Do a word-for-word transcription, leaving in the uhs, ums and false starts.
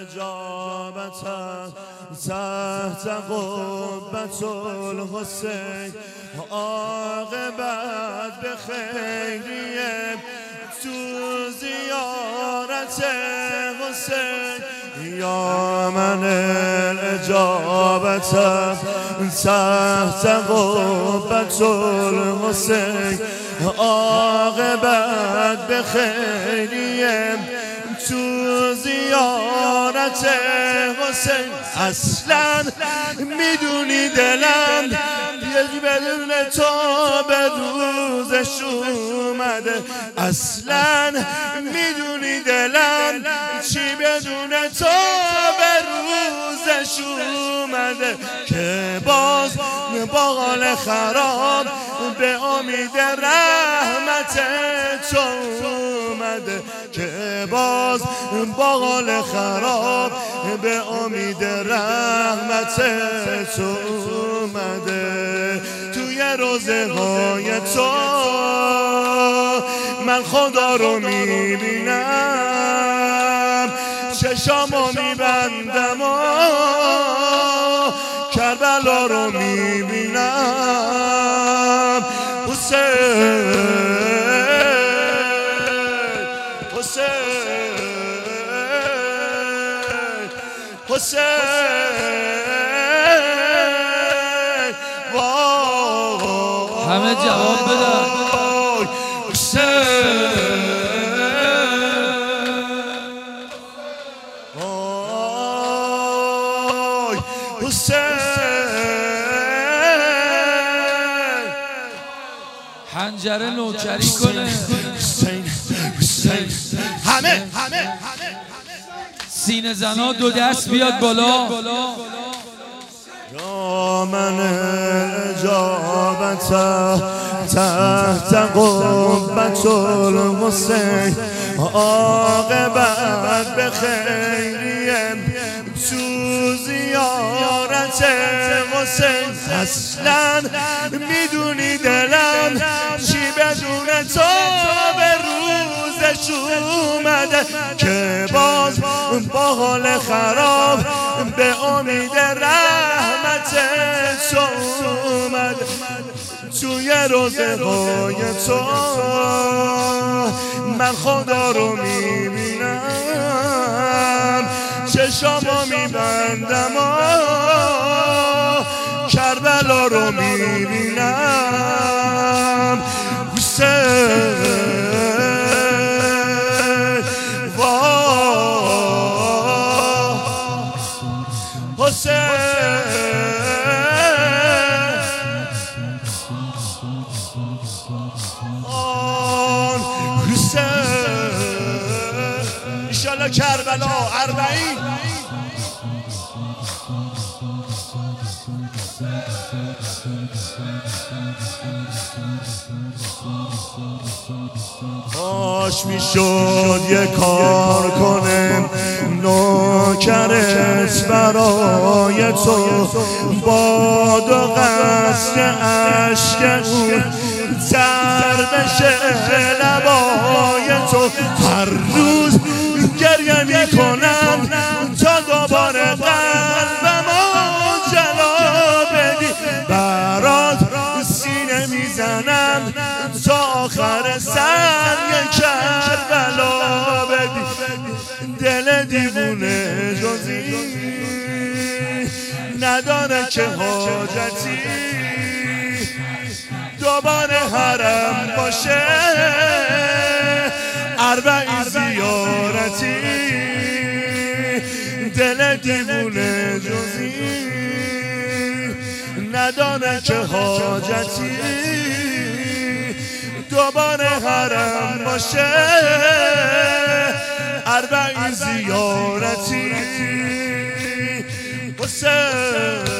اجابت تحت قبة الحسین عاقبت به خیریه تو زیارت حسین یا من الاجابت تحت قبة الحسین عاقبت به خیریه تو زیارت حسین اصلا میدونی دلم یه بدون تو به روزش اومده اصلا میدونی دلم چی بدون تو به روزش اومده که باز با حال خراب به امید رحمت تو اومده که باز با حال خراب به امید رحمت تو اومده توی روزه های تو من خدا رو میبینم چشامو میبندم و کربلا رو میبینم حسین حسین حسین همه جواب بدن حسین حسین حنجره نوکری کنه همه همه سینه زنا دو دست بیاد بالا یا من اجابت تحت قبة الحسین عاقبت به خیریه تو زیارت حسین اصلا میدونی دلم چی بدون تو به روزش اومده که باز با حال خراب به امید رحمت تو اومده توی روزه های تو من خدا رو میبینم چشامو میبندم و کربلا رو میبینم حسین حسین ایشالا کربلا اربعین کاش میشد یه کار کنم نوکرت برای تو با دو قصد عشق اون تر بشه لبای تو هر روز گریه میکنم تا دوباره قلبمو جلا بدی برات سینه میزنم تا آخر سر یه کربلا بدی دل دیوونه جزی نداره که حاجتی دوباره حرم باشه اربعین زیارتی دل دیوونه جزی ندانه که حاجتی دوباره حرم باشه اربعین زیارتی حسین